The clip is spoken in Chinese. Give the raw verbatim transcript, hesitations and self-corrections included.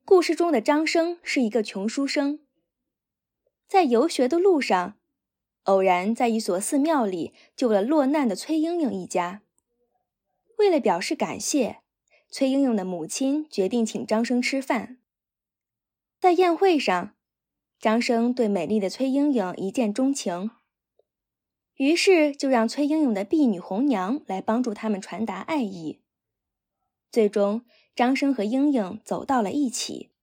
故事中的张生是一个穷书生，在游学的路上，偶然在一所寺庙里救了落难的崔莺莺一家。为了表示感谢，崔莺莺的母亲决定请张生吃饭。在宴会上，张生对美丽的崔莺莺一见钟情，于是就让崔莺莺的婢女红娘来帮助他们传达爱意。最终，张生和莺莺走到了一起。